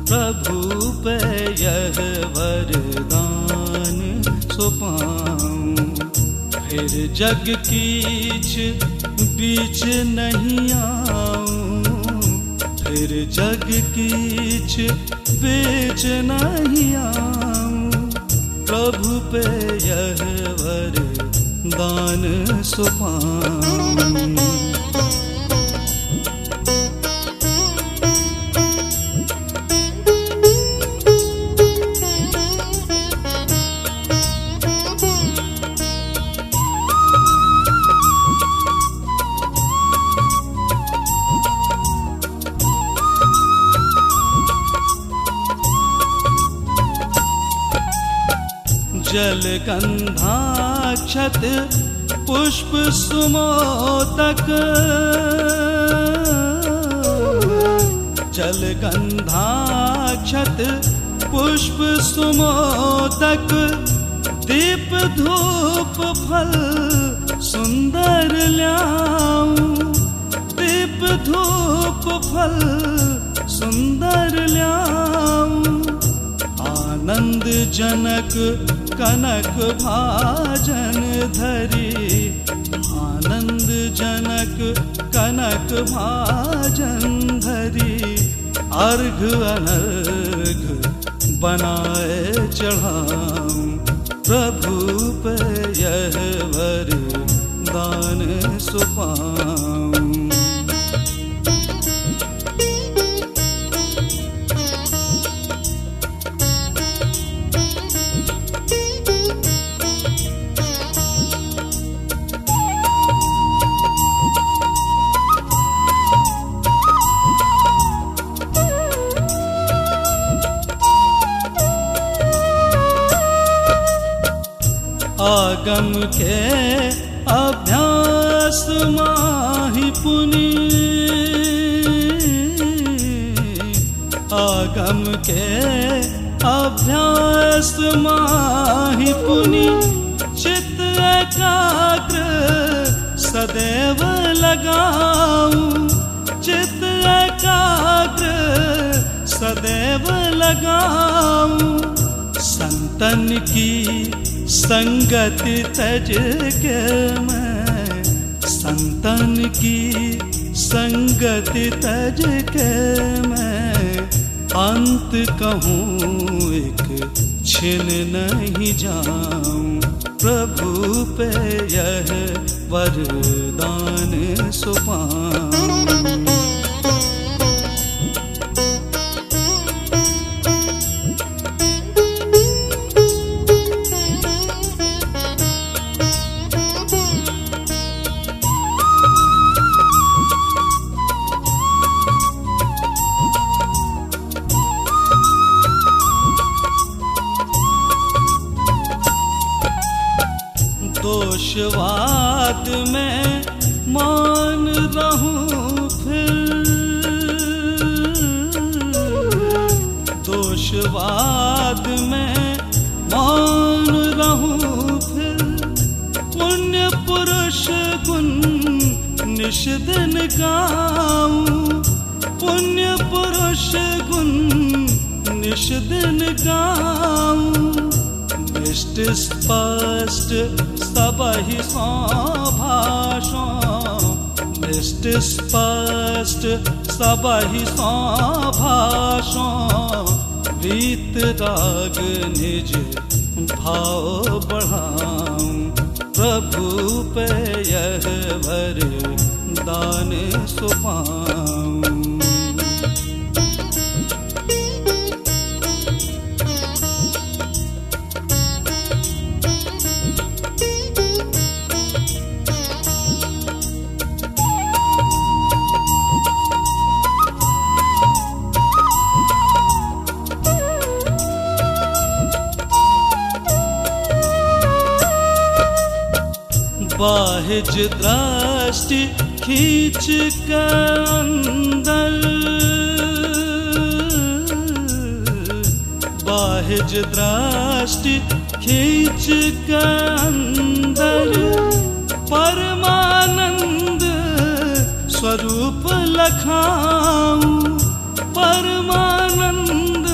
प्रभु पे यह वरदान सो पाऊं। फिर जग कीच बीच नहीं आऊं, फिर जग कीच बीच नहीं आऊं। प्रभु पे यह वरदान सो पाऊं। जल गंधाक्षत पुष्प सुमोदक, जल गंधाक्षत पुष्प सुमोदक। दीप धूप फल सुंदर ल्याऊं, दीप धूप फल सुंदर ल्याऊं। आनंद जनक कनक भाजन धरी, आनंद जनक कनक भाजन धरी। अर्घ अनर्घ बनाए चढ़ाऊं, प्रभु पे यह वरदान सो पाऊं। आगम के अभ्यास माहि पुनि, आगम के अभ्यास माहि पुनि। चित्त एकाग्र सदैव लगाऊं, चित्त एकाग्र सदैव लगाऊं। संतन की संगति तज के मैं, संतन की संगति तज के मैं। अंत कहूँ एक छिन नहीं जाऊं, प्रभु पे यह वरदान सो पाऊं। दोषवाद में मान रहूं फिर, दोषवाद में मान रहूं फिर। पुण्य पुरुष गुण निश दिन गाऊं, पुण्य पुरुष गुण निश दिन गाऊं। इष्ट स्पष्ट सबहि भाषों, इष्ट स्पष्ट सबहि भाषों। रीत राग निज भाव बढ़ाऊं, प्रभु पे यह वरदान सो पाऊं। बाहिज दृष्टि खींच के अंदर, बाहिज दृष्टि खींच के अंदर। परमानंद स्वरूप लखाऊं, परमानंद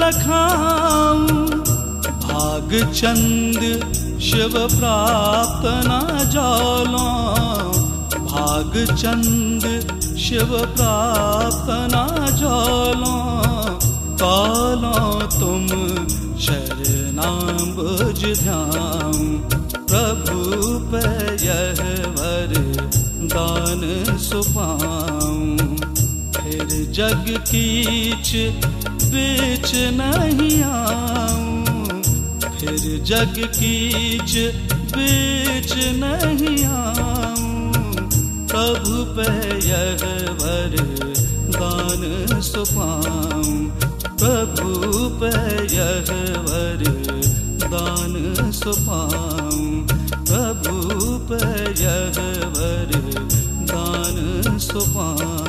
लखाऊं। भाग चंद शिव प्राप्त न जालो, भाग चंद शिव प्राप्त न जालो। कालो तुम शरणां बुझ ध्याऊं, प्रभु पे यह वरदान सुपाऊं। फिर जग कीच बीच नहीं आऊं, फिर जग कीच बीच नहीं आऊं। प्रभु पे यह वरदान सुपाऊं, प्रभु पे यह वरदान सुपाऊं, प्रभु पे यह वरदान सुपाऊं।